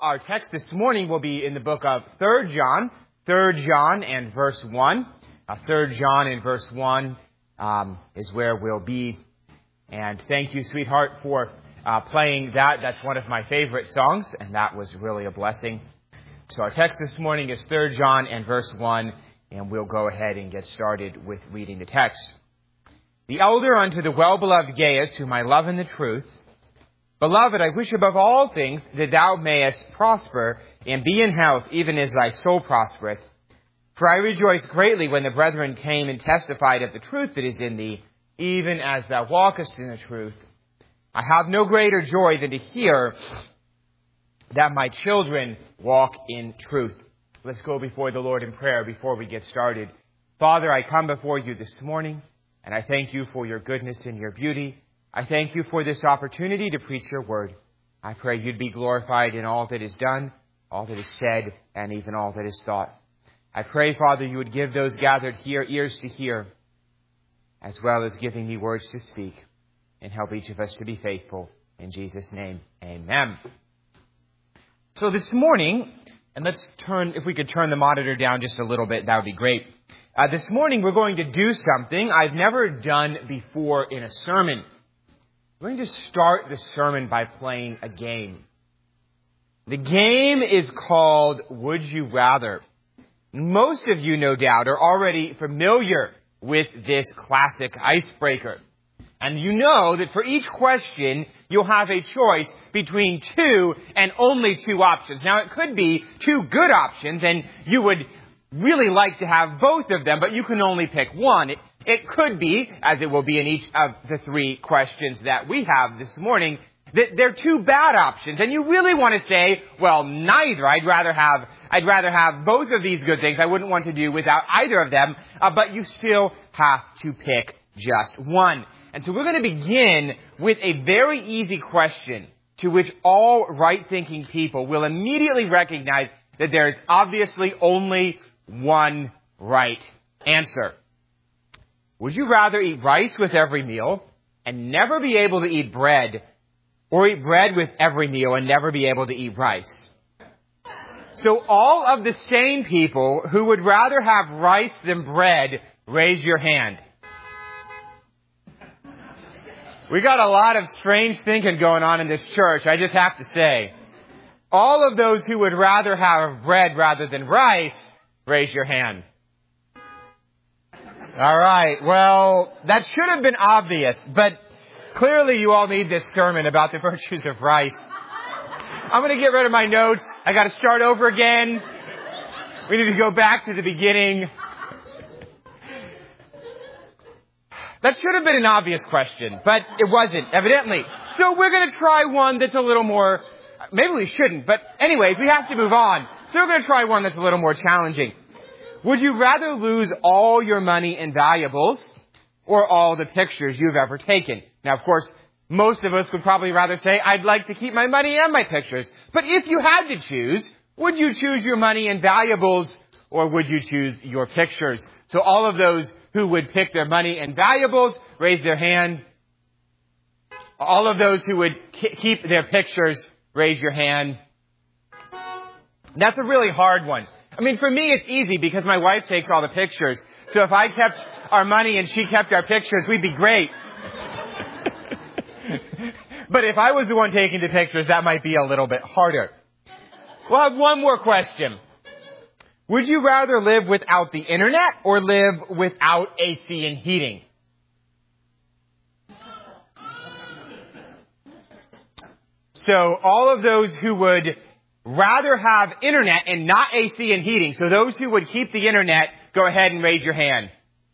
Our text this morning will be in the book of 3 John and verse 1. 3 John and verse 1 is where we'll be. And thank you, sweetheart, for playing that. That's one of my favorite songs, and that was really a blessing. So our text this morning is 3 John and verse 1, and we'll go ahead and get started with reading the text. The elder unto the well-beloved Gaius, whom I love in the truth, Beloved, I wish above all things that thou mayest prosper and be in health, even as thy soul prospereth. For I rejoiced greatly when the brethren came and testified of the truth that is in thee, even as thou walkest in the truth. I have no greater joy than to hear that my children walk in truth. Let's go before the Lord in prayer before we get started. Father, I come before you this morning, and I thank you for your goodness and your beauty. I thank you for this opportunity to preach your word. I pray you'd be glorified in all that is done, all that is said, and even all that is thought. I pray, Father, you would give those gathered here ears to hear, as well as giving me words to speak, and help each of us to be faithful. In Jesus' name, amen. So this morning, and if we could turn the monitor down just a little bit, that would be great. This morning we're going to do something I've never done before in a sermon. We're going to start the sermon by playing a game. The game is called Would You Rather? Most of you, no doubt, are already familiar with this classic icebreaker. And you know that for each question, you'll have a choice between two and only two options. Now, it could be two good options, and you would really like to have both of them, but you can only pick one. It could be, as it will be in each of the three questions that we have this morning, that they're two bad options. And you really want to say, well, neither. I'd rather have both of these good things. I wouldn't want to do without either of them. But you still have to pick just one. And so we're going to begin with a very easy question to which all right-thinking people will immediately recognize that there is obviously only one right answer. Would you rather eat rice with every meal and never be able to eat bread, or eat bread with every meal and never be able to eat rice? So all of the sane people who would rather have rice than bread, raise your hand. We got a lot of strange thinking going on in this church, I just have to say. All of those who would rather have bread rather than rice, raise your hand. All right. Well, that should have been obvious, but clearly you all need this sermon about the virtues of rice. I'm going to get rid of my notes. I got to start over again. We need to go back to the beginning. That should have been an obvious question, but it wasn't, evidently. So we're going to try one that's a little more, maybe we shouldn't, but anyways, we have to move on. So we're going to try one that's a little more challenging. Would you rather lose all your money and valuables or all the pictures you've ever taken? Now, of course, most of us would probably rather say, I'd like to keep my money and my pictures. But if you had to choose, would you choose your money and valuables or would you choose your pictures? So all of those who would pick their money and valuables, raise their hand. All of those who would keep their pictures, raise your hand. That's a really hard one. I mean, for me, it's easy because my wife takes all the pictures. So if I kept our money and she kept our pictures, we'd be great. But if I was the one taking the pictures, that might be a little bit harder. We'll have one more question. Would you rather live without the internet or live without AC and heating? So all of those who would rather have internet and not AC and heating. So those who would keep the internet, go ahead and raise your hand.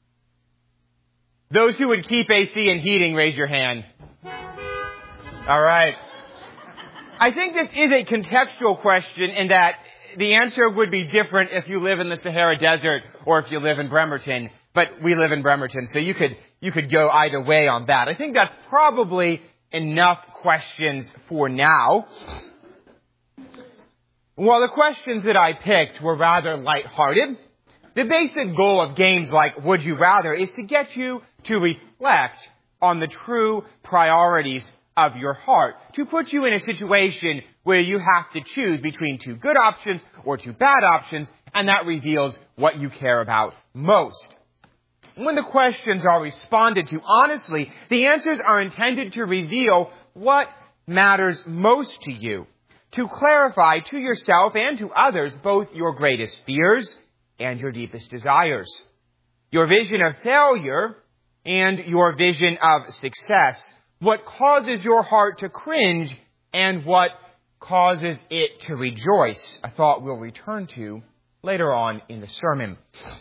Those who would keep AC and heating, raise your hand. All right. I think this is a contextual question in that the answer would be different if you live in the Sahara Desert or if you live in Bremerton. But we live in Bremerton, so you could go either way on that. I think that's probably enough questions for now. While the questions that I picked were rather lighthearted, the basic goal of games like Would You Rather is to get you to reflect on the true priorities of your heart, to put you in a situation where you have to choose between two good options or two bad options, and that reveals what you care about most. When the questions are responded to honestly, the answers are intended to reveal what matters most to you, to clarify to yourself and to others both your greatest fears and your deepest desires, your vision of failure and your vision of success, what causes your heart to cringe and what causes it to rejoice, a thought we'll return to later on in the sermon.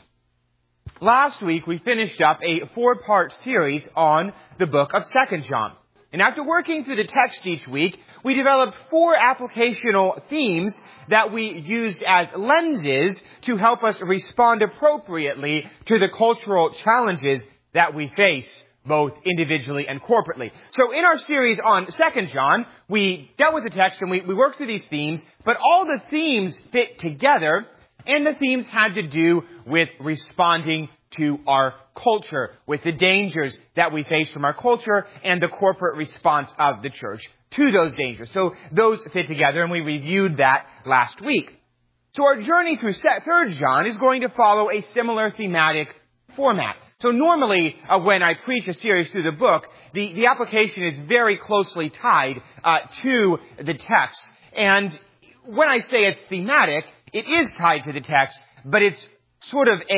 Last week we finished up a 4-part series on the book of 2 John. And after working through the text each week, we developed 4 applicational themes that we used as lenses to help us respond appropriately to the cultural challenges that we face, both individually and corporately. So in our series on 2 John, we dealt with the text and we worked through these themes, but all the themes fit together, and the themes had to do with responding to our culture, with the dangers that we face from our culture and the corporate response of the church to those dangers. So those fit together, and we reviewed that last week. So our journey through 3 John is going to follow a similar thematic format. So normally, when I preach a series through the book, the application is very closely tied to the text. And when I say it's thematic, it is tied to the text, but it's sort of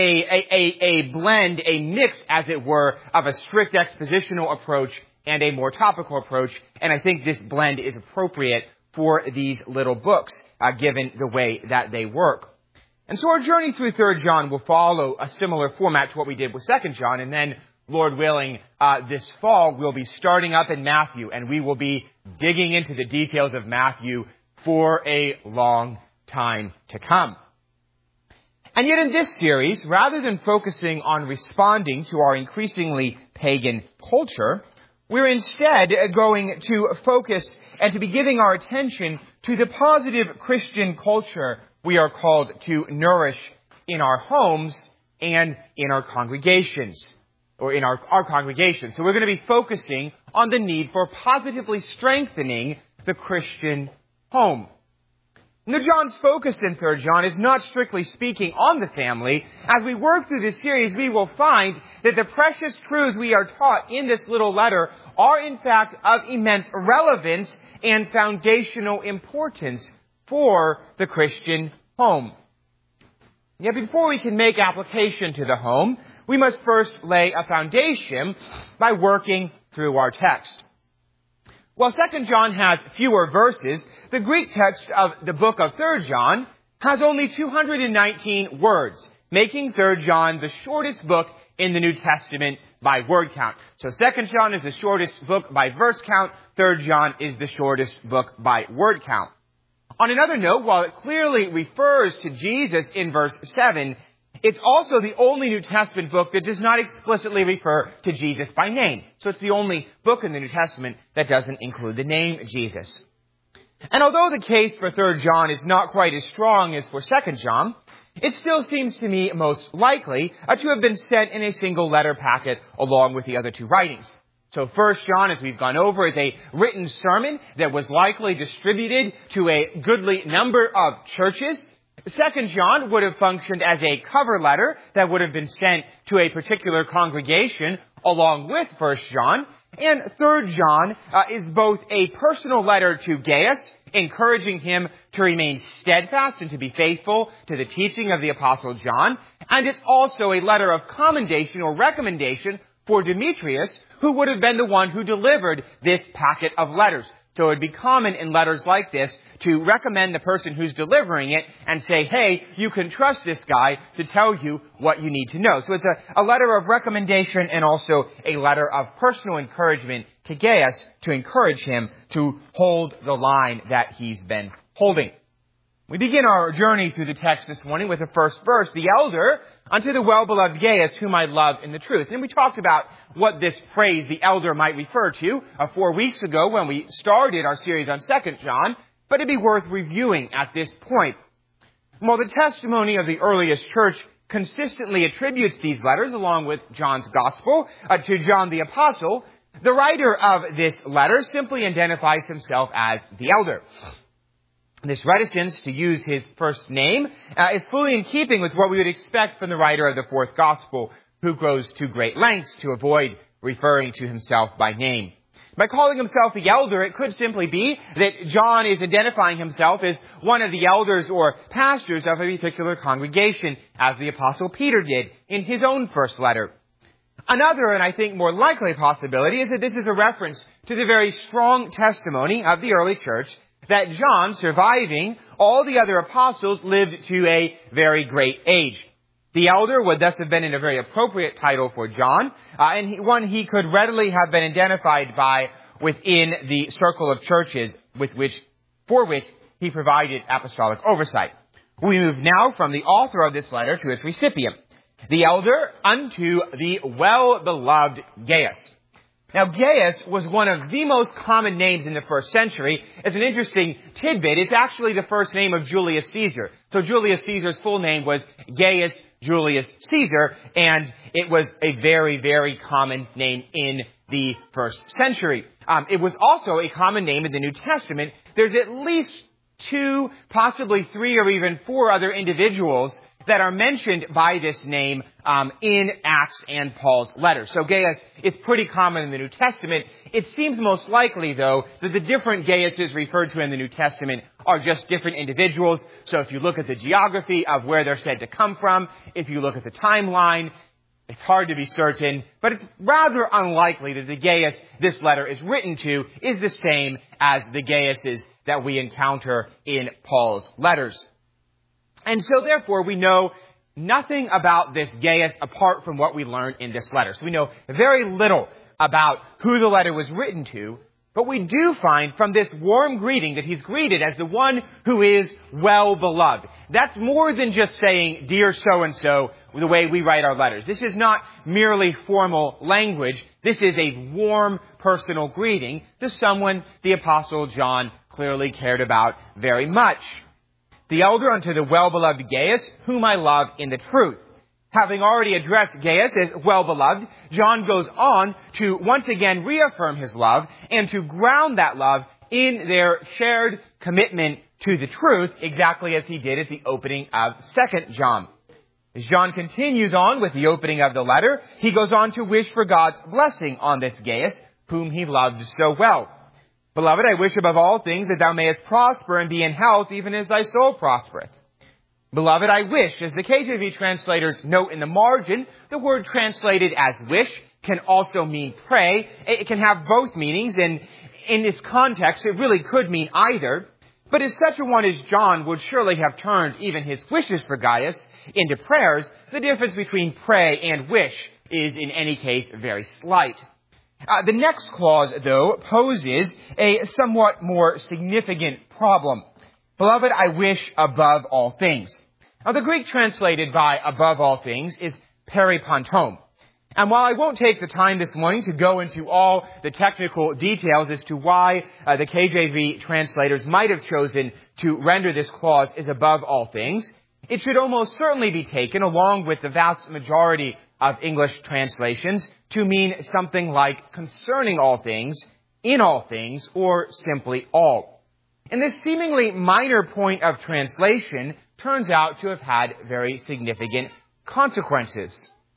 a blend, a mix, as it were, of a strict expositional approach and a more topical approach. And I think this blend is appropriate for these little books, given the way that they work. And so our journey through 3 John will follow a similar format to what we did with 2 John. And then, Lord willing, this fall we'll be starting up in Matthew, and we will be digging into the details of Matthew for a long time to come. And yet in this series, rather than focusing on responding to our increasingly pagan culture, we're instead going to focus and to be giving our attention to the positive Christian culture we are called to nourish in our homes and in our congregations, or in our congregations. So we're going to be focusing on the need for positively strengthening the Christian home. Now, John's focus in 3 John is not strictly speaking on the family. As we work through this series, we will find that the precious truths we are taught in this little letter are in fact of immense relevance and foundational importance for the Christian home. Yet before we can make application to the home, we must first lay a foundation by working through our text. While 2 John has fewer verses, the Greek text of the book of 3 John has only 219 words, making 3 John the shortest book in the New Testament by word count. So 2 John is the shortest book by verse count, 3 John is the shortest book by word count. On another note, while it clearly refers to Jesus in verse 7, it's also the only New Testament book that does not explicitly refer to Jesus by name. So it's the only book in the New Testament that doesn't include the name Jesus. And although the case for 3 John is not quite as strong as for 2 John, it still seems to me most likely to have been sent in a single letter packet along with the other 2 writings. So 1 John, as we've gone over, is a written sermon that was likely distributed to a goodly number of churches. 2 John would have functioned as a cover letter that would have been sent to a particular congregation along with 1 John. And 3 John is both a personal letter to Gaius, encouraging him to remain steadfast and to be faithful to the teaching of the Apostle John. And it's also a letter of commendation or recommendation for Demetrius, who would have been the one who delivered this packet of letters. So it would be common in letters like this to recommend the person who's delivering it and say, hey, you can trust this guy to tell you what you need to know. So it's a letter of recommendation and also a letter of personal encouragement to Gaius to encourage him to hold the line that he's been holding. We begin our journey through the text this morning with the first verse, the elder unto the well-beloved Gaius, whom I love in the truth. And we talked about what this phrase, the elder, might refer to 4 weeks ago when we started our series on 2 John, but it'd be worth reviewing at this point. While the testimony of the earliest church consistently attributes these letters, along with John's gospel, to John the Apostle, The writer of this letter simply identifies himself as the elder. This reticence to use his first name is fully in keeping with what we would expect from the writer of the fourth gospel, who goes to great lengths to avoid referring to himself by name. By calling himself the elder, it could simply be that John is identifying himself as one of the elders or pastors of a particular congregation, as the Apostle Peter did in his own first letter. Another, and I think more likely possibility, is that this is a reference to the very strong testimony of the early church that John, surviving all the other apostles, lived to a very great age. The elder would thus have been a very appropriate title for John, and one he could readily have been identified by within the circle of churches for which he provided apostolic oversight. We move now from the author of this letter to its recipient, the elder unto the well-beloved Gaius. Now, Gaius was one of the most common names in the first century. As an interesting tidbit, it's actually the first name of Julius Caesar. So Julius Caesar's full name was Gaius Julius Caesar, and it was a very, very common name in the first century. It was also a common name in the New Testament. There's at least 2, possibly 3, or even 4 other individuals that are mentioned by this name in Acts and Paul's letters. So Gaius is pretty common in the New Testament. It seems most likely, though, that the different Gaiuses referred to in the New Testament are just different individuals. So if you look at the geography of where they're said to come from, if you look at the timeline, it's hard to be certain, but it's rather unlikely that the Gaius this letter is written to is the same as the Gaiuses that we encounter in Paul's letters. And so, therefore, we know nothing about this Gaius apart from what we learned in this letter. So we know very little about who the letter was written to, but we do find from this warm greeting that he's greeted as the one who is well-beloved. That's more than just saying, dear so-and-so, the way we write our letters. This is not merely formal language. This is a warm, personal greeting to someone the Apostle John clearly cared about very much. The elder unto the well-beloved Gaius, whom I love in the truth. Having already addressed Gaius as well-beloved, John goes on to once again reaffirm his love and to ground that love in their shared commitment to the truth, exactly as he did at the opening of 2 John. As John continues on with the opening of the letter, he goes on to wish for God's blessing on this Gaius, whom he loved so well. Beloved, I wish above all things that thou mayest prosper and be in health, even as thy soul prospereth. Beloved, I wish, as the KJV translators note in the margin, the word translated as wish can also mean pray. It can have both meanings, and in its context, it really could mean either. But as such a one as John would surely have turned even his wishes for Gaius into prayers, the difference between pray and wish is in any case very slight. The next clause, though, poses a somewhat more significant problem. Beloved, I wish above all things. Now, the Greek translated by above all things is peripantom. And while I won't take the time this morning to go into all the technical details as to why the KJV translators might have chosen to render this clause as above all things, it should almost certainly be taken, along with the vast majority of English translations, to mean something like concerning all things, in all things, or simply all. And this seemingly minor point of translation turns out to have had very significant consequences.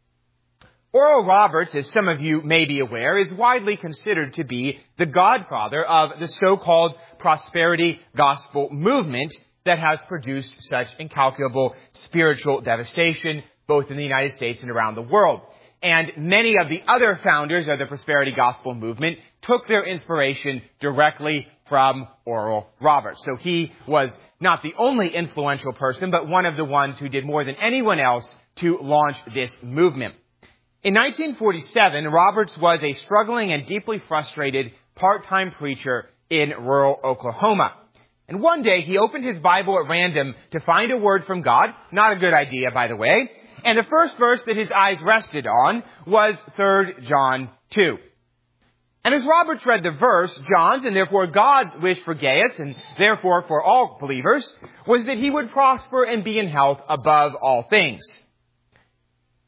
Oral Roberts, as some of you may be aware, is widely considered to be the godfather of the so-called prosperity gospel movement that has produced such incalculable spiritual devastation both in the United States and around the world. And many of the other founders of the prosperity gospel movement took their inspiration directly from Oral Roberts. So he was not the only influential person, but one of the ones who did more than anyone else to launch this movement. In 1947, Roberts was a struggling and deeply frustrated part-time preacher in rural Oklahoma. And one day he opened his Bible at random to find a word from God. Not a good idea, by the way. And the first verse that his eyes rested on was 3 John 2. And as Roberts read the verse, John's, and therefore God's wish for Gaius, and therefore for all believers, was that he would prosper and be in health above all things.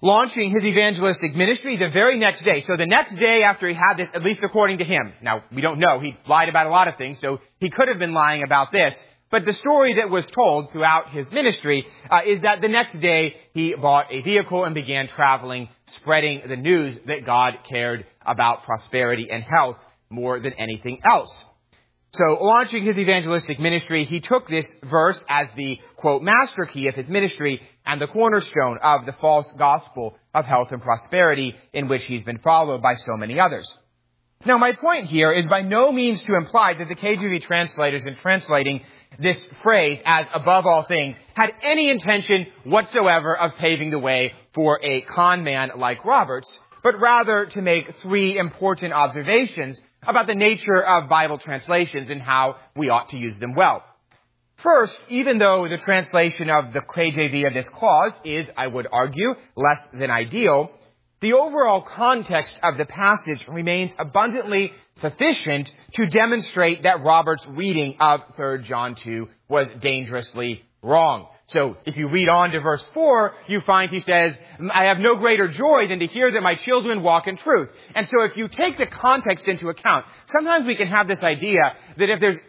launching his evangelistic ministry the very next day. So the next day after he had this, at least according to him. Now, we don't know. He lied about a lot of things, so he could have been lying about this. But the story that was told throughout his ministry is that the next day he bought a vehicle and began traveling, spreading the news that God cared about prosperity and health more than anything else. So, launching his evangelistic ministry, he took this verse as the, quote, master key of his ministry and the cornerstone of the false gospel of health and prosperity in which he's been followed by so many others. Now, my point here is by no means to imply that the KJV translators in translating this phrase as above all things had any intention whatsoever of paving the way for a con man like Roberts, but rather to make three important observations about the nature of Bible translations and how we ought to use them well. First, even though the translation of the KJV of this clause is, I would argue, less than ideal, the overall context of the passage remains abundantly sufficient to demonstrate that Robert's reading of 3 John 2 was dangerously wrong. So, if you read on to verse 4, you find he says, I have no greater joy than to hear that my children walk in truth. And so if you take the context into account, sometimes we can have this idea that if there's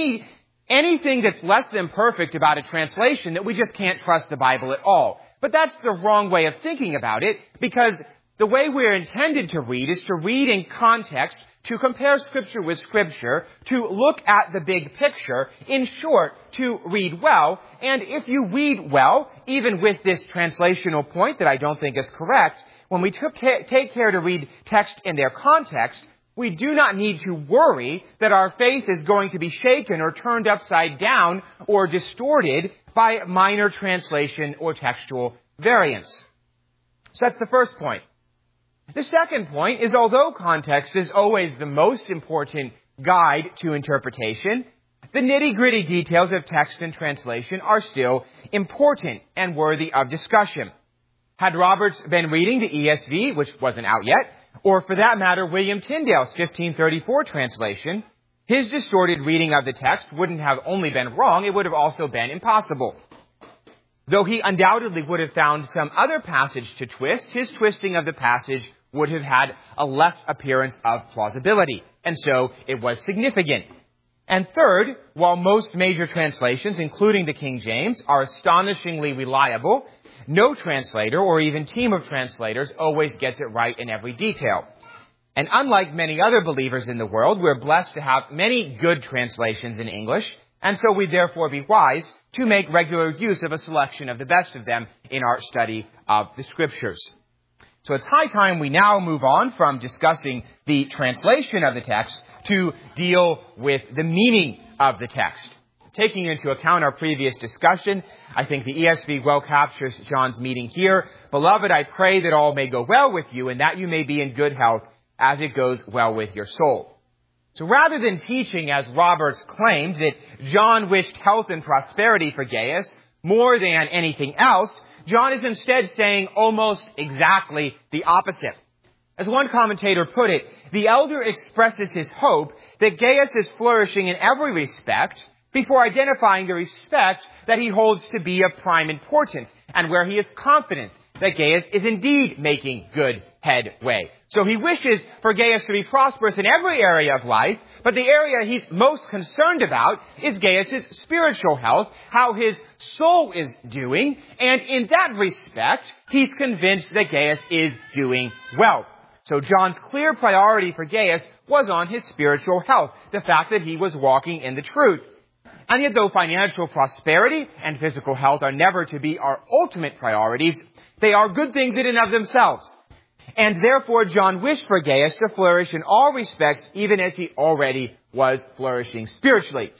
anything that's less than perfect about a translation, that we just can't trust the Bible at all. But that's the wrong way of thinking about it, because the way we're intended to read is to read in context, to compare Scripture with Scripture, to look at the big picture, in short, to read well. And if you read well, even with this translational point that I don't think is correct, when we take care to read text in their context, we do not need to worry that our faith is going to be shaken or turned upside down or distorted by minor translation or textual variance. So that's the first point. The second point is, although context is always the most important guide to interpretation, the nitty-gritty details of text and translation are still important and worthy of discussion. Had Roberts been reading the ESV, which wasn't out yet, or for that matter, William Tyndale's 1534 translation, his distorted reading of the text wouldn't have only been wrong, it would have also been impossible. Though he undoubtedly would have found some other passage to twist, his twisting of the passage would have had a less appearance of plausibility. And so it was significant. And third, while most major translations, including the King James, are astonishingly reliable, no translator or even team of translators always gets it right in every detail. And unlike many other believers in the world, we're blessed to have many good translations in English, and so we'd therefore be wise to make regular use of a selection of the best of them in our study of the Scriptures. So it's high time we now move on from discussing the translation of the text to deal with the meaning of the text. Taking into account our previous discussion, I think the ESV well captures John's meaning here. Beloved, I pray that all may go well with you and that you may be in good health as it goes well with your soul. So rather than teaching, as Roberts claimed, that John wished health and prosperity for Gaius more than anything else, John is instead saying almost exactly the opposite. As one commentator put it, the elder expresses his hope that Gaius is flourishing in every respect before identifying the respect that he holds to be of prime importance and where he is confident that Gaius is indeed making good headway. So he wishes for Gaius to be prosperous in every area of life, but the area he's most concerned about is Gaius' spiritual health, how his soul is doing, and in that respect, he's convinced that Gaius is doing well. So John's clear priority for Gaius was on his spiritual health, the fact that he was walking in the truth. And yet, though financial prosperity and physical health are never to be our ultimate priorities, they are good things in and of themselves. And therefore, John wished for Gaius to flourish in all respects, even as he already was flourishing spiritually.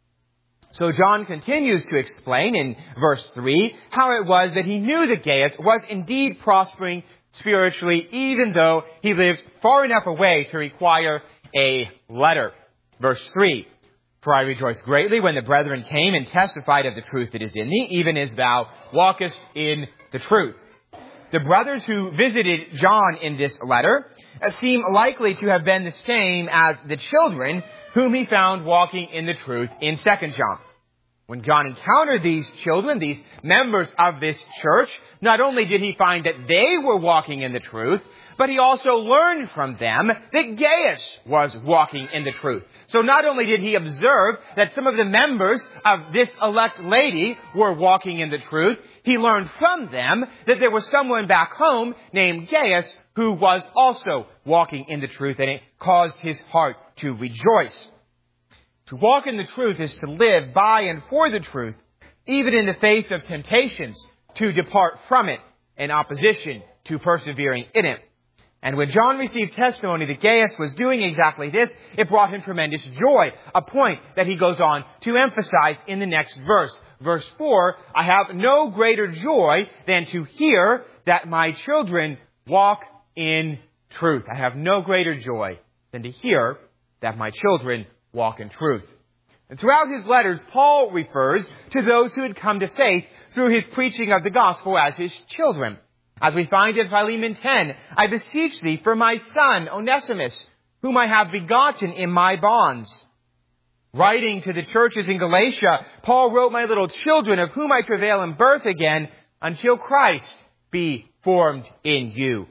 So John continues to explain in verse 3 how it was that he knew that Gaius was indeed prospering spiritually, even though he lived far enough away to require a letter. Verse 3, for I rejoiced greatly when the brethren came and testified of the truth that is in thee, even as thou walkest in the truth. The brothers who visited John in this letter seem likely to have been the same as the children whom he found walking in the truth in 2 John. When John encountered these children, these members of this church, not only did he find that they were walking in the truth, but he also learned from them that Gaius was walking in the truth. So not only did he observe that some of the members of this elect lady were walking in the truth, he learned from them that there was someone back home named Gaius who was also walking in the truth, and it caused his heart to rejoice. To walk in the truth is to live by and for the truth, even in the face of temptations to depart from it in opposition to persevering in it. And when John received testimony that Gaius was doing exactly this, it brought him tremendous joy, a point that he goes on to emphasize in the next verse. Verse 4, I have no greater joy than to hear that my children walk in truth. I have no greater joy than to hear that my children walk in truth. And throughout his letters, Paul refers to those who had come to faith through his preaching of the gospel as his children. As we find in Philemon 10, I beseech thee for my son, Onesimus, whom I have begotten in my bonds. Writing to the churches in Galatia, Paul wrote, my little children, of whom I travail in birth again, until Christ be formed in you.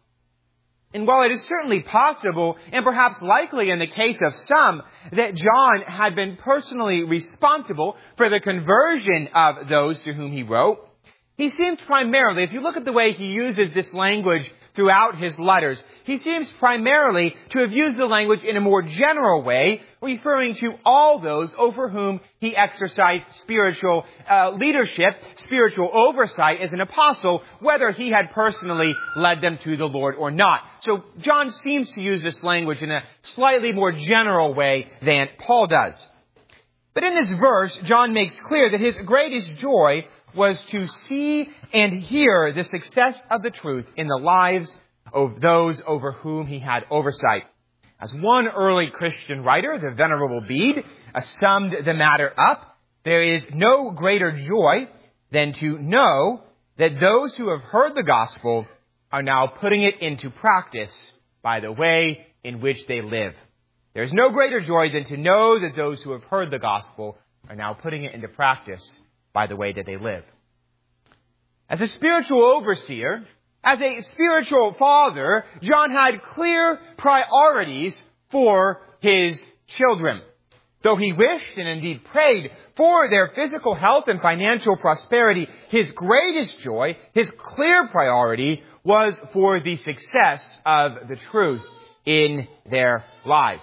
And while it is certainly possible, and perhaps likely in the case of some, that John had been personally responsible for the conversion of those to whom he wrote, he seems primarily, if you look at the way he uses this language throughout his letters, he seems primarily to have used the language in a more general way, referring to all those over whom he exercised spiritual leadership, spiritual oversight as an apostle, whether he had personally led them to the Lord or not. So John seems to use this language in a slightly more general way than Paul does. But in this verse, John makes clear that his greatest joy was to see and hear the success of the truth in the lives of those over whom he had oversight. As one early Christian writer, the Venerable Bede, summed the matter up, there is no greater joy than to know that those who have heard the gospel are now putting it into practice by the way in which they live. There is no greater joy than to know that those who have heard the gospel are now putting it into practice by the way that they live. As a spiritual overseer, as a spiritual father, John had clear priorities for his children. Though he wished and indeed prayed for their physical health and financial prosperity, his greatest joy, his clear priority, was for the success of the truth in their lives.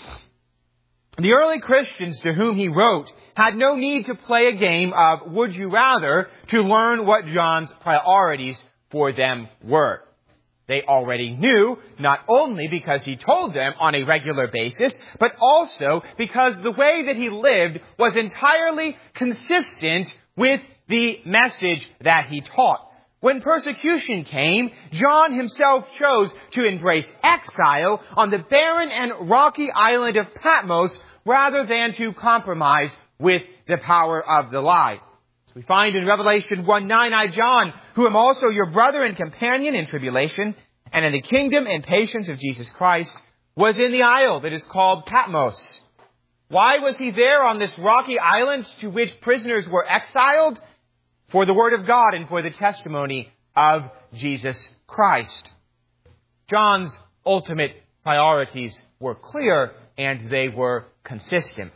The early Christians to whom he wrote had no need to play a game of would you rather to learn what John's priorities for them were. They already knew, not only because he told them on a regular basis, but also because the way that he lived was entirely consistent with the message that he taught. When persecution came, John himself chose to embrace exile on the barren and rocky island of Patmos rather than to compromise with the power of the lie. As we find in Revelation 1:9, I, John, who am also your brother and companion in tribulation and in the kingdom and patience of Jesus Christ, was in the isle that is called Patmos. Why was he there on this rocky island to which prisoners were exiled? For the word of God and for the testimony of Jesus Christ. John's ultimate priorities were clear and they were consistent.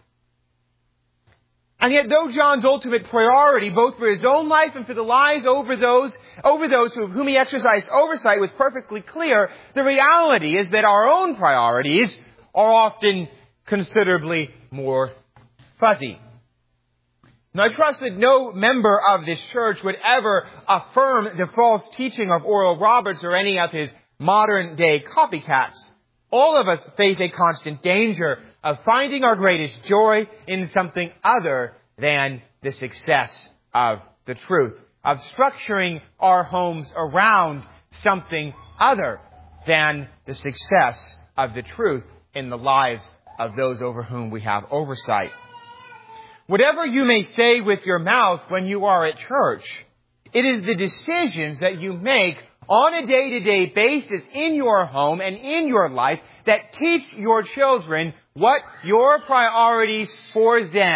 And yet, though John's ultimate priority, both for his own life and for the lives over those whom he exercised oversight, was perfectly clear, the reality is that our own priorities are often considerably more fuzzy. Now, I trust that no member of this church would ever affirm the false teaching of Oral Roberts or any of his modern-day copycats. All of us face a constant danger of finding our greatest joy in something other than the success of the truth, of structuring our homes around something other than the success of the truth in the lives of those over whom we have oversight. Whatever you may say with your mouth when you are at church, it is the decisions that you make on a day-to-day basis in your home and in your life that teach your children what your priorities for them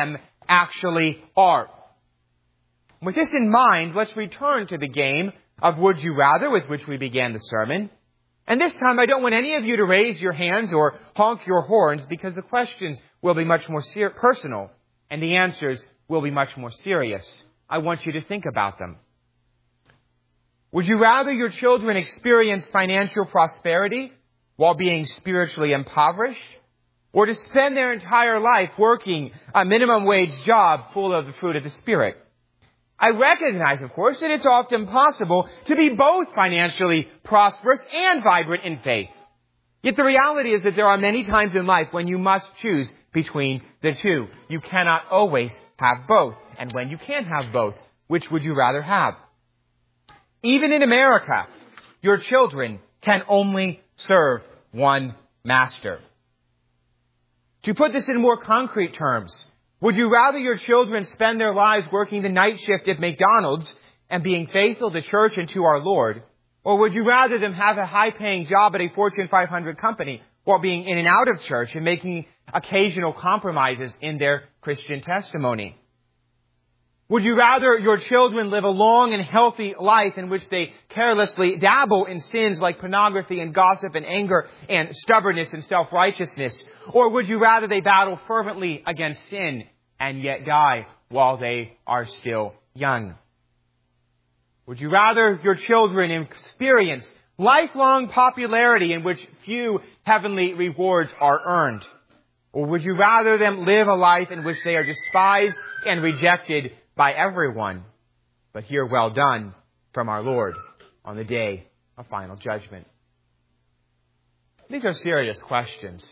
actually are. With this in mind, let's return to the game of Would You Rather with which we began the sermon. And this time, I don't want any of you to raise your hands or honk your horns because the questions will be much more personal and the answers will be much more serious. I want you to think about them. Would you rather your children experience financial prosperity while being spiritually impoverished, or to spend their entire life working a minimum wage job full of the fruit of the Spirit? I recognize, of course, that it's often possible to be both financially prosperous and vibrant in faith. Yet the reality is that there are many times in life when you must choose between the two. You cannot always have both. And when you can't have both, which would you rather have? Even in America, your children can only serve one master. To put this in more concrete terms, would you rather your children spend their lives working the night shift at McDonald's and being faithful to church and to our Lord? Or would you rather them have a high-paying job at a Fortune 500 company while being in and out of church and making occasional compromises in their Christian testimony? Would you rather your children live a long and healthy life in which they carelessly dabble in sins like pornography and gossip and anger and stubbornness and self-righteousness? Or would you rather they battle fervently against sin and yet die while they are still young? Would you rather your children experience lifelong popularity in which few heavenly rewards are earned? Or would you rather them live a life in which they are despised and rejected by everyone, but hear well done from our Lord on the day of final judgment? These are serious questions.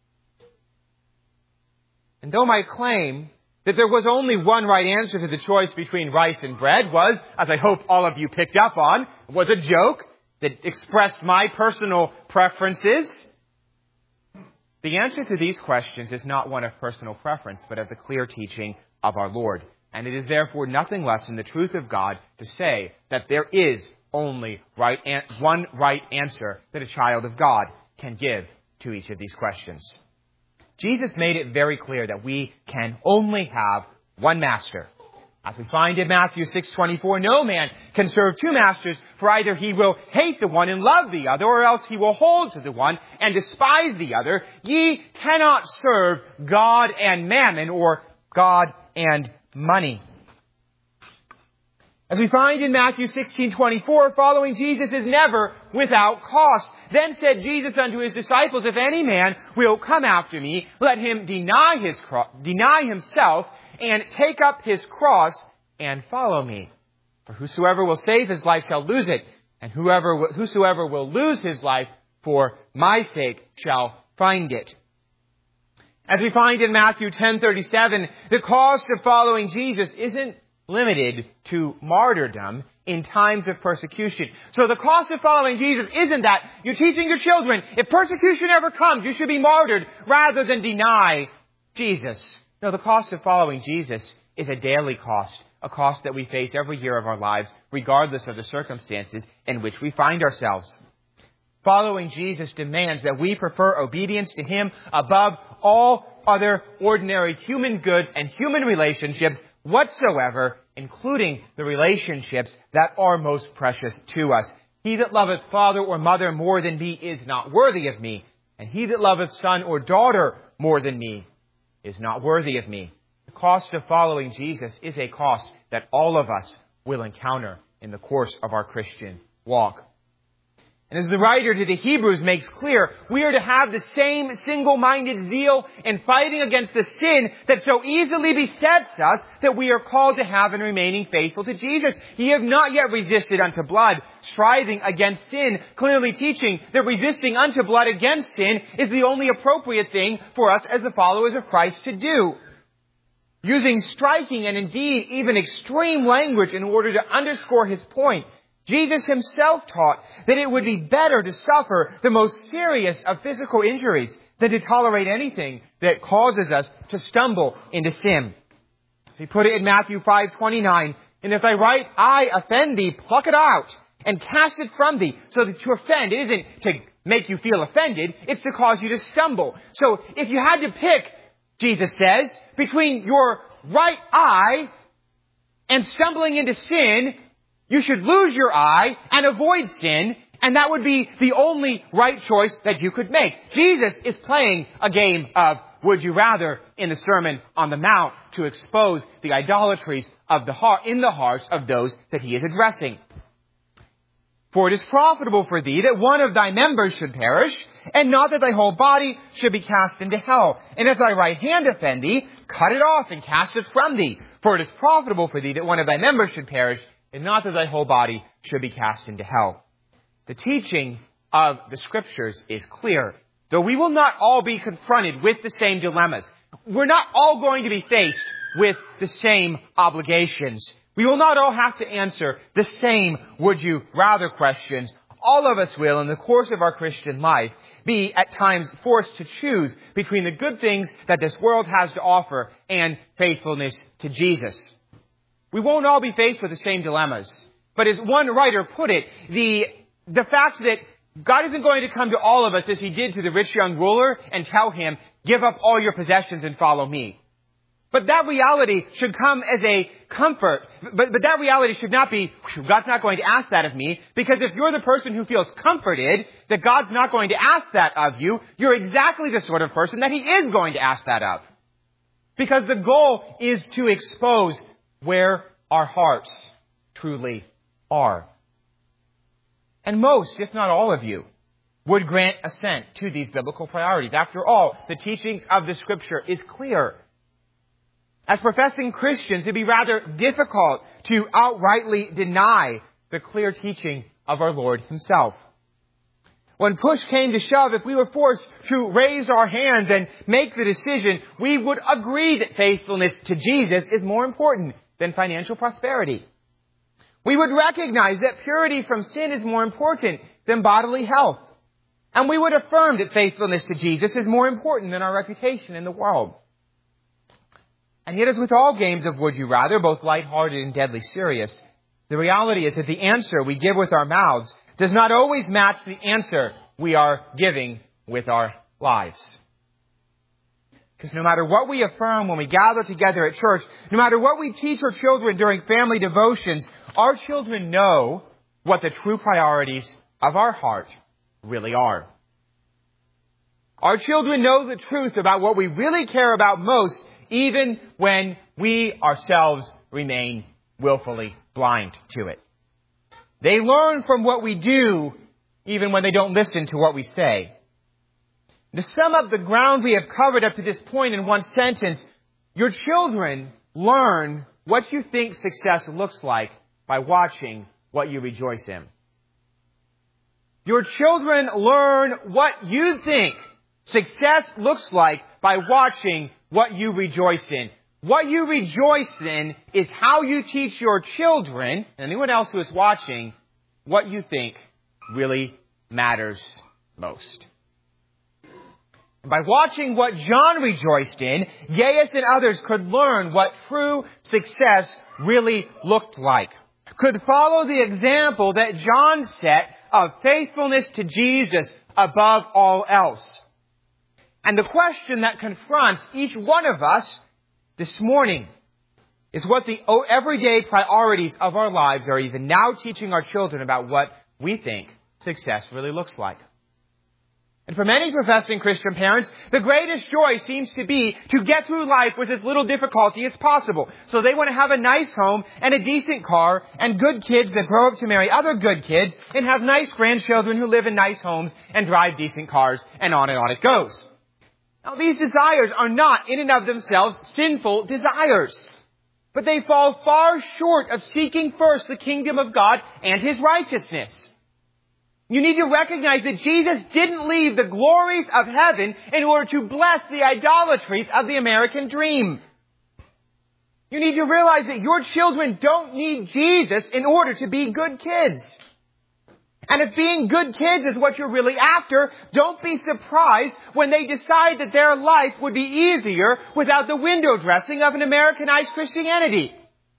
And though my claim that there was only one right answer to the choice between rice and bread was, as I hope all of you picked up on, was a joke that expressed my personal preferences, the answer to these questions is not one of personal preference, but of the clear teaching of our Lord. And it is therefore nothing less than the truth of God to say that there is only one right answer that a child of God can give to each of these questions. Jesus made it very clear that we can only have one master. As we find in Matthew 6:24, no man can serve two masters, for either he will hate the one and love the other, or else he will hold to the one and despise the other. Ye cannot serve God and mammon, or God and money. As we find in Matthew 16:24, following Jesus is never without cost. Then said Jesus unto his disciples, if any man will come after me, let him deny himself and take up his cross and follow me. For whosoever will save his life shall lose it, and whosoever will lose his life for my sake shall find it. As we find in Matthew 10:37, the cost of following Jesus isn't limited to martyrdom in times of persecution. So the cost of following Jesus isn't that you're teaching your children, if persecution ever comes, you should be martyred rather than deny Jesus. No, the cost of following Jesus is a daily cost, a cost that we face every year of our lives, regardless of the circumstances in which we find ourselves. Following Jesus demands that we prefer obedience to Him above all other ordinary human goods and human relationships whatsoever, including the relationships that are most precious to us. He that loveth father or mother more than me is not worthy of me, and he that loveth son or daughter more than me is not worthy of me. The cost of following Jesus is a cost that all of us will encounter in the course of our Christian walk. And as the writer to the Hebrews makes clear, we are to have the same single-minded zeal in fighting against the sin that so easily besets us that we are called to have in remaining faithful to Jesus. Ye have not yet resisted unto blood, striving against sin, clearly teaching that resisting unto blood against sin is the only appropriate thing for us as the followers of Christ to do. Using striking and indeed even extreme language in order to underscore his point, Jesus himself taught that it would be better to suffer the most serious of physical injuries than to tolerate anything that causes us to stumble into sin. As he put it in Matthew 5:29, and if thy right eye offend thee, pluck it out and cast it from thee. So that to offend isn't to make you feel offended, it's to cause you to stumble. So if you had to pick, Jesus says, between your right eye and stumbling into sin, you should lose your eye and avoid sin, and that would be the only right choice that you could make. Jesus is playing a game of would you rather in the Sermon on the Mount to expose the idolatries of the heart in the hearts of those that he is addressing. For it is profitable for thee that one of thy members should perish, and not that thy whole body should be cast into hell. And if thy right hand offend thee, cut it off and cast it from thee. For it is profitable for thee that one of thy members should perish, and not that thy whole body should be cast into hell. The teaching of the Scriptures is clear. Though we will not all be confronted with the same dilemmas. We're not all going to be faced with the same obligations. We will not all have to answer the same would you rather questions. All of us will, in the course of our Christian life, be at times forced to choose between the good things that this world has to offer and faithfulness to Jesus. We won't all be faced with the same dilemmas. But as one writer put it, the fact that God isn't going to come to all of us as he did to the rich young ruler and tell him, give up all your possessions and follow me. But that reality should come as a comfort. But that reality should not be, God's not going to ask that of me. Because if you're the person who feels comforted that God's not going to ask that of you, you're exactly the sort of person that he is going to ask that of. Because the goal is to expose where our hearts truly are. And most, if not all of you, would grant assent to these biblical priorities. After all, the teachings of the Scripture is clear. As professing Christians, it'd be rather difficult to outrightly deny the clear teaching of our Lord himself. When push came to shove, if we were forced to raise our hands and make the decision, we would agree that faithfulness to Jesus is more important than financial prosperity. We would recognize that purity from sin is more important than bodily health. And we would affirm that faithfulness to Jesus is more important than our reputation in the world. And yet, as with all games of would you rather, both lighthearted and deadly serious, the reality is that the answer we give with our mouths does not always match the answer we are giving with our lives. Because no matter what we affirm when we gather together at church, no matter what we teach our children during family devotions, our children know what the true priorities of our heart really are. Our children know the truth about what we really care about most, even when we ourselves remain willfully blind to it. They learn from what we do, even when they don't listen to what we say. To sum up the ground we have covered up to this point in one sentence, your children learn what you think success looks like by watching what you rejoice in. Your children learn what you think success looks like by watching what you rejoice in. What you rejoice in is how you teach your children, and anyone else who is watching, what you think really matters most. By watching what John rejoiced in, Gaius and others could learn what true success really looked like. Could follow the example that John set of faithfulness to Jesus above all else. And the question that confronts each one of us this morning is what the everyday priorities of our lives are even now teaching our children about what we think success really looks like. And for many professing Christian parents, the greatest joy seems to be to get through life with as little difficulty as possible. So they want to have a nice home and a decent car and good kids that grow up to marry other good kids and have nice grandchildren who live in nice homes and drive decent cars, and on it goes. Now, these desires are not in and of themselves sinful desires, but they fall far short of seeking first the kingdom of God and His righteousness. You need to recognize that Jesus didn't leave the glories of heaven in order to bless the idolatries of the American dream. You need to realize that your children don't need Jesus in order to be good kids. And if being good kids is what you're really after, don't be surprised when they decide that their life would be easier without the window dressing of an Americanized Christianity.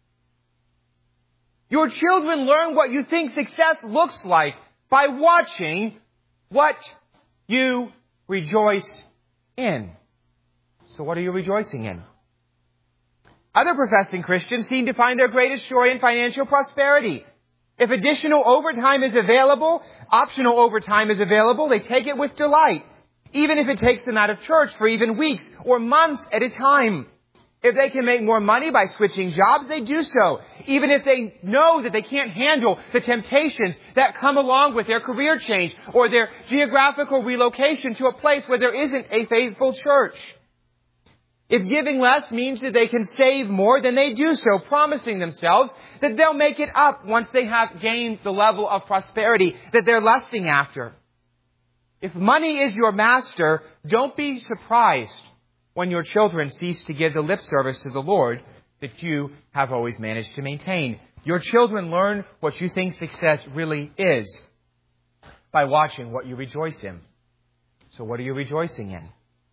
Your children learn what you think success looks like by watching what you rejoice in. So what are you rejoicing in? Other professing Christians seem to find their greatest joy in financial prosperity. If additional overtime is available, optional overtime is available, they take it with delight, even if it takes them out of church for even weeks or months at a time. If they can make more money by switching jobs, they do so, even if they know that they can't handle the temptations that come along with their career change or their geographical relocation to a place where there isn't a faithful church. If giving less means that they can save more, then they do so, promising themselves that they'll make it up once they have gained the level of prosperity that they're lusting after. If money is your master, don't be surprised when your children cease to give the lip service to the Lord that you have always managed to maintain. Your children learn what you think success really is by watching what you rejoice in. So what are you rejoicing in?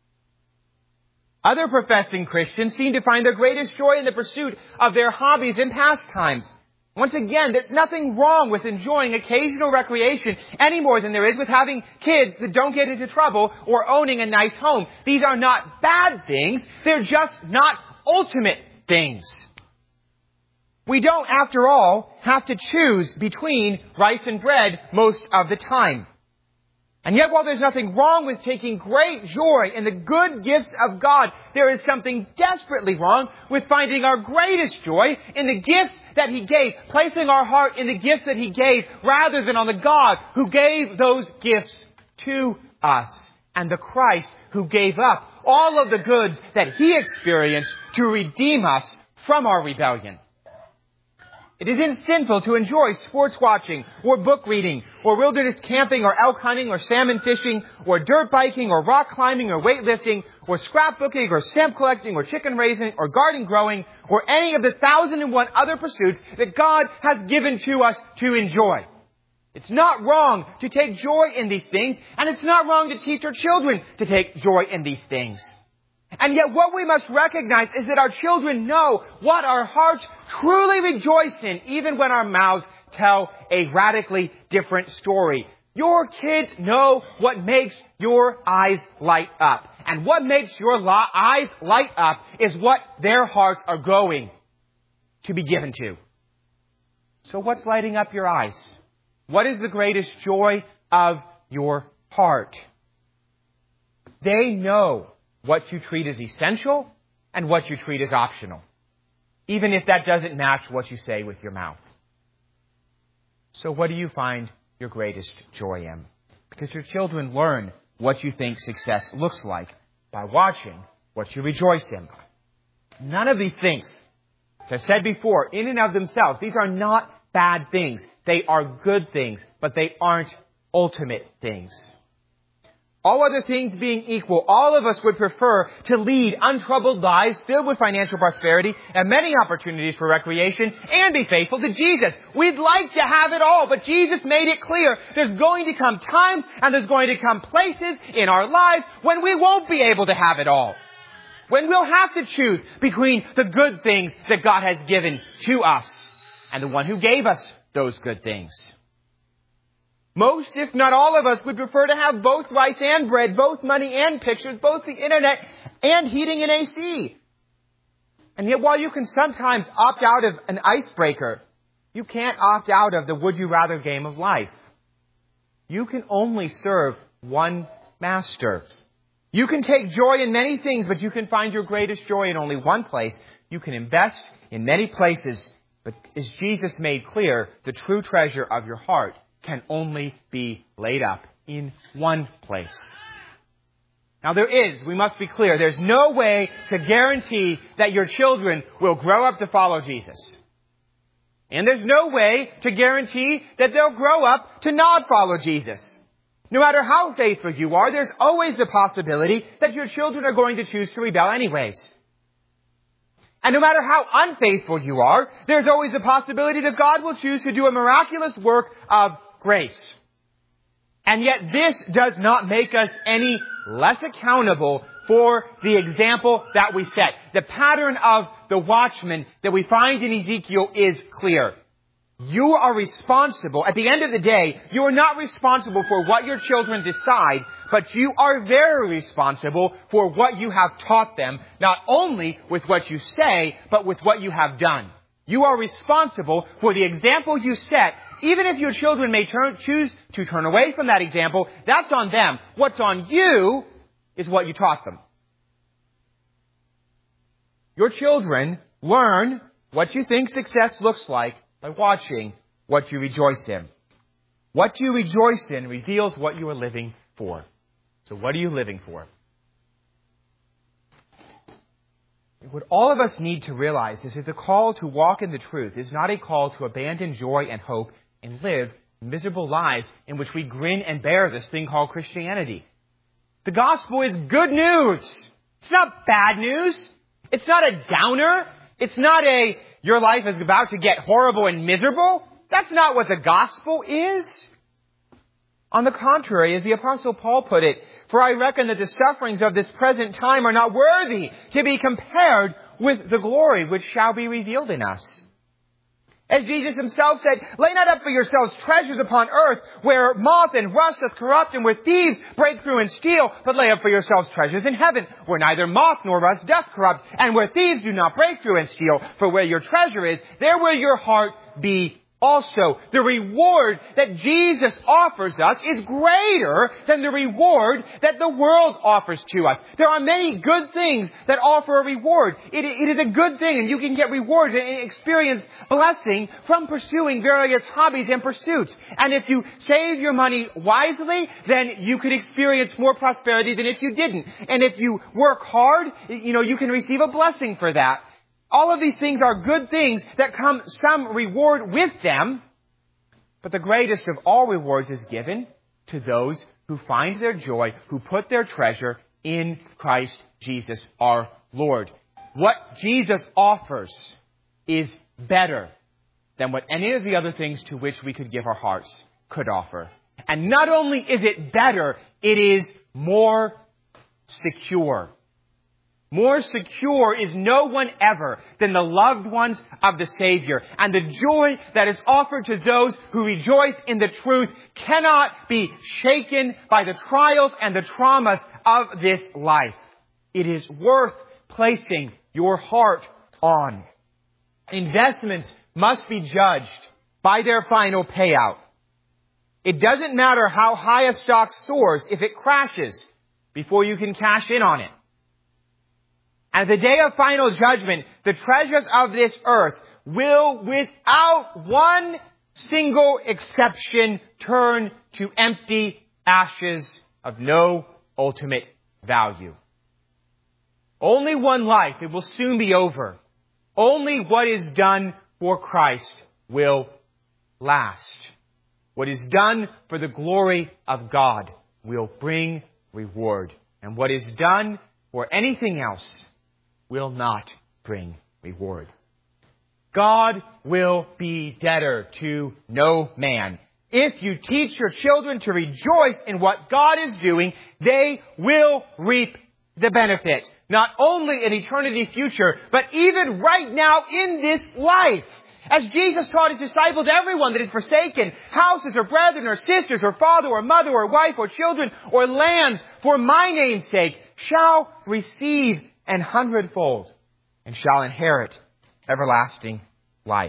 Other professing Christians seem to find their greatest joy in the pursuit of their hobbies and pastimes. Once again, there's nothing wrong with enjoying occasional recreation any more than there is with having kids that don't get into trouble or owning a nice home. These are not bad things. They're just not ultimate things. We don't, after all, have to choose between rice and bread most of the time. And yet, while there's nothing wrong with taking great joy in the good gifts of God, there is something desperately wrong with finding our greatest joy in the gifts that He gave, placing our heart in the gifts that He gave rather than on the God who gave those gifts to us and the Christ who gave up all of the goods that He experienced to redeem us from our rebellion. It isn't sinful to enjoy sports watching or book reading or wilderness camping or elk hunting or salmon fishing or dirt biking or rock climbing or weightlifting or scrapbooking or stamp collecting or chicken raising or garden growing or any of the 1,001 other pursuits that God has given to us to enjoy. It's not wrong to take joy in these things, and it's not wrong to teach our children to take joy in these things. And yet what we must recognize is that our children know what our hearts truly rejoice in, even when our mouths tell a radically different story. Your kids know what makes your eyes light up. And what makes your eyes light up is what their hearts are going to be given to. So what's lighting up your eyes? What is the greatest joy of your heart? They know what you treat as essential and what you treat as optional, even if that doesn't match what you say with your mouth. So what do you find your greatest joy in? Because your children learn what you think success looks like by watching what you rejoice in. None of these things, as I've said before, in and of themselves, these are not bad things. They are good things, but they aren't ultimate things. All other things being equal, all of us would prefer to lead untroubled lives filled with financial prosperity and many opportunities for recreation and be faithful to Jesus. We'd like to have it all, but Jesus made it clear there's going to come times and there's going to come places in our lives when we won't be able to have it all. When we'll have to choose between the good things that God has given to us and the one who gave us those good things. Most, if not all of us, would prefer to have both rice and bread, both money and pictures, both the internet and heating and AC. And yet while you can sometimes opt out of an icebreaker, you can't opt out of the would you rather game of life. You can only serve one master. You can take joy in many things, but you can find your greatest joy in only one place. You can invest in many places, but as Jesus made clear, the true treasure of your heart can only be laid up in one place. Now we must be clear, there's no way to guarantee that your children will grow up to follow Jesus. And there's no way to guarantee that they'll grow up to not follow Jesus. No matter how faithful you are, there's always the possibility that your children are going to choose to rebel anyways. And no matter how unfaithful you are, there's always the possibility that God will choose to do a miraculous work of grace. And yet this does not make us any less accountable for the example that we set. The pattern of the watchman that we find in Ezekiel is clear. You are responsible. At the end of the day, you are not responsible for what your children decide, but you are very responsible for what you have taught them, not only with what you say, but with what you have done. You are responsible for the example you set. Even if your children may choose to turn away from that example, that's on them. What's on you is what you taught them. Your children learn what you think success looks like by watching what you rejoice in. What you rejoice in reveals what you are living for. So what are you living for? What all of us need to realize is that the call to walk in the truth is not a call to abandon joy and hope and live miserable lives in which we grin and bear this thing called Christianity. The gospel is good news. It's not bad news. It's not a downer. It's not a, your life is about to get horrible and miserable. That's not what the gospel is. On the contrary, as the Apostle Paul put it, for I reckon that the sufferings of this present time are not worthy to be compared with the glory which shall be revealed in us. As Jesus himself said, lay not up for yourselves treasures upon earth, where moth and rust doth corrupt, and where thieves break through and steal, but lay up for yourselves treasures in heaven, where neither moth nor rust doth corrupt, and where thieves do not break through and steal. For where your treasure is, there will your heart be also. The reward that Jesus offers us is greater than the reward that the world offers to us. There are many good things that offer a reward. It is a good thing, and you can get rewards and experience blessing from pursuing various hobbies and pursuits. And if you save your money wisely, then you could experience more prosperity than if you didn't. And if you work hard, you can receive a blessing for that. All of these things are good things that come some reward with them. But the greatest of all rewards is given to those who find their joy, who put their treasure in Christ Jesus our Lord. What Jesus offers is better than what any of the other things to which we could give our hearts could offer. And not only is it better, it is more secure. More secure is no one ever than the loved ones of the Savior. And the joy that is offered to those who rejoice in the truth cannot be shaken by the trials and the traumas of this life. It is worth placing your heart on. Investments must be judged by their final payout. It doesn't matter how high a stock soars if it crashes before you can cash in on it. At the day of final judgment, the treasures of this earth will, without one single exception, turn to empty ashes of no ultimate value. Only one life. It will soon be over. Only what is done for Christ will last. What is done for the glory of God will bring reward. And what is done for anything else will not bring reward. God will be debtor to no man. If you teach your children to rejoice in what God is doing, they will reap the benefit. Not only in eternity future, but even right now in this life. As Jesus taught his disciples, everyone that is forsaken houses or brethren or sisters or father or mother or wife or children or lands for my name's sake shall receive 100-fold and shall inherit everlasting life.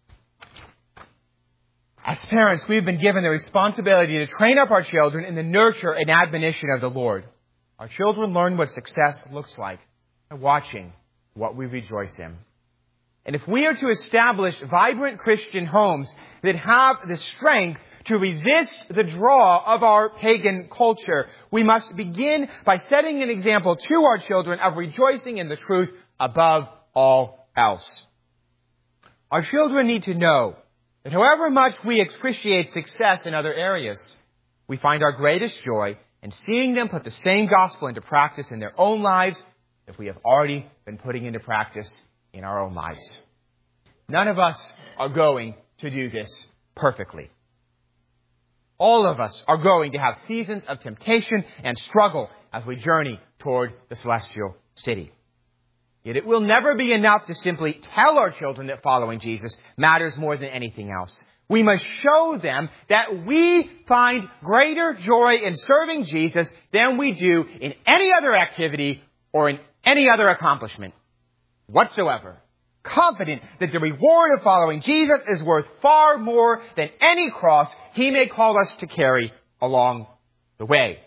As parents, we've been given the responsibility to train up our children in the nurture and admonition of the Lord. Our children learn what success looks like by watching what we rejoice in. And if we are to establish vibrant Christian homes that have the strength to resist the draw of our pagan culture, we must begin by setting an example to our children of rejoicing in the truth above all else. Our children need to know that however much we appreciate success in other areas, we find our greatest joy in seeing them put the same gospel into practice in their own lives that we have already been putting into practice in our own lives. None of us are going to do this perfectly. All of us are going to have seasons of temptation and struggle as we journey toward the celestial city. Yet it will never be enough to simply tell our children that following Jesus matters more than anything else. We must show them that we find greater joy in serving Jesus than we do in any other activity or in any other accomplishment whatsoever. Confident that the reward of following Jesus is worth far more than any cross He may call us to carry along the way.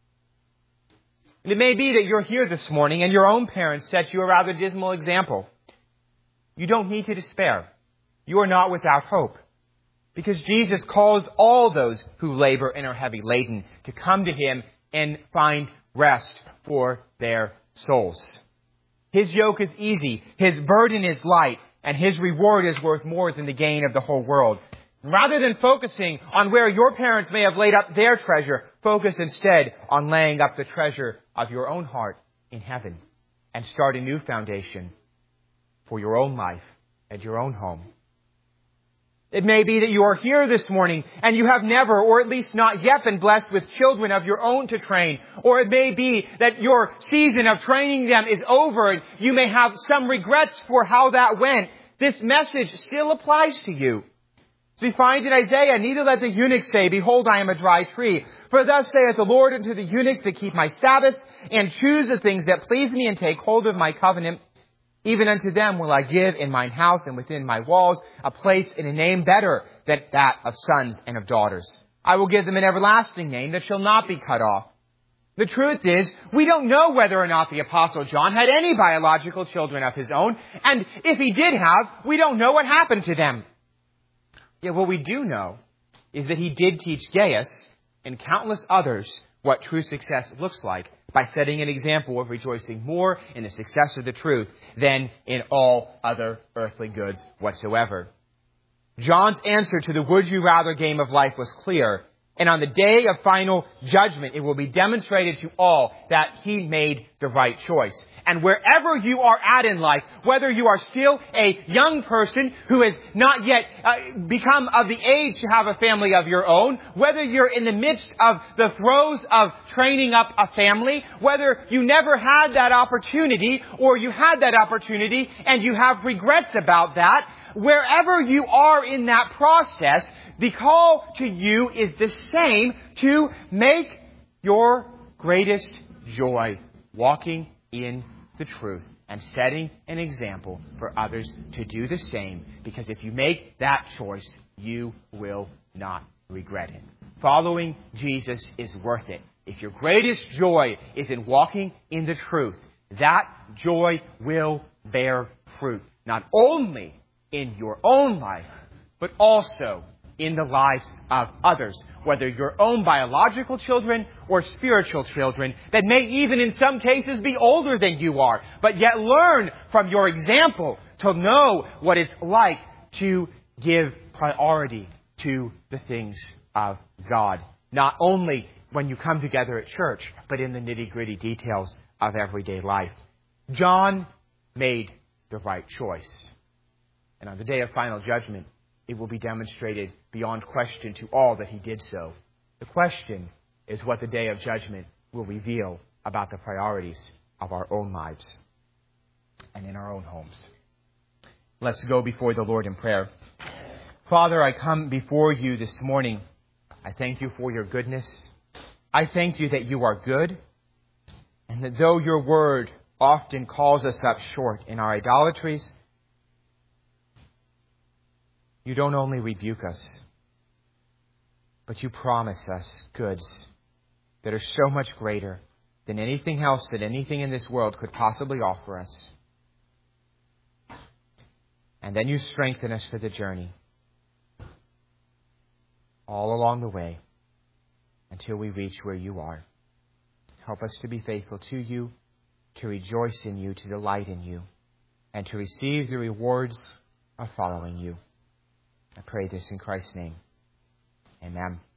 And it may be that you're here this morning and your own parents set you a rather dismal example. You don't need to despair. You are not without hope. Because Jesus calls all those who labor and are heavy laden to come to Him and find rest for their souls. His yoke is easy, His burden is light, and His reward is worth more than the gain of the whole world. Rather than focusing on where your parents may have laid up their treasure, focus instead on laying up the treasure of your own heart in heaven and start a new foundation for your own life and your own home. It may be that you are here this morning and you have never, or at least not yet, been blessed with children of your own to train. Or it may be that your season of training them is over and you may have some regrets for how that went. This message still applies to you. As we find in Isaiah, neither let the eunuch say, "Behold, I am a dry tree. For thus saith the Lord unto the eunuchs that keep my Sabbaths and choose the things that please me and take hold of my covenant. Even unto them will I give in mine house and within my walls a place and a name better than that of sons and of daughters. I will give them an everlasting name that shall not be cut off." The truth is, we don't know whether or not the Apostle John had any biological children of his own, and if he did have, we don't know what happened to them. Yet what we do know is that he did teach Gaius and countless others what true success looks like by setting an example of rejoicing more in the success of the truth than in all other earthly goods whatsoever. John's answer to the would you rather game of life was clear. And on the day of final judgment, it will be demonstrated to all that he made the right choice. And wherever you are at in life, whether you are still a young person who has not yet become of the age to have a family of your own, whether you're in the midst of the throes of training up a family, whether you never had that opportunity or you had that opportunity and you have regrets about that, wherever you are in that process, the call to you is the same: to make your greatest joy walking in the truth and setting an example for others to do the same. Because if you make that choice, you will not regret it. Following Jesus is worth it. If your greatest joy is in walking in the truth, that joy will bear fruit, not only in your own life, but also in the lives of others, whether your own biological children or spiritual children that may even in some cases be older than you are, but yet learn from your example to know what it's like to give priority to the things of God. Not only when you come together at church, but in the nitty-gritty details of everyday life. John made the right choice. And on the day of final judgment, it will be demonstrated beyond question to all that he did so. The question is what the day of judgment will reveal about the priorities of our own lives and in our own homes. Let's go before the Lord in prayer. Father, I come before you this morning. I thank you for your goodness. I thank you that you are good, and that though your word often calls us up short in our idolatries, you don't only rebuke us, but you promise us goods that are so much greater than anything else that anything in this world could possibly offer us. And then you strengthen us for the journey all along the way until we reach where you are. Help us to be faithful to you, to rejoice in you, to delight in you, and to receive the rewards of following you. I pray this in Christ's name. Amen.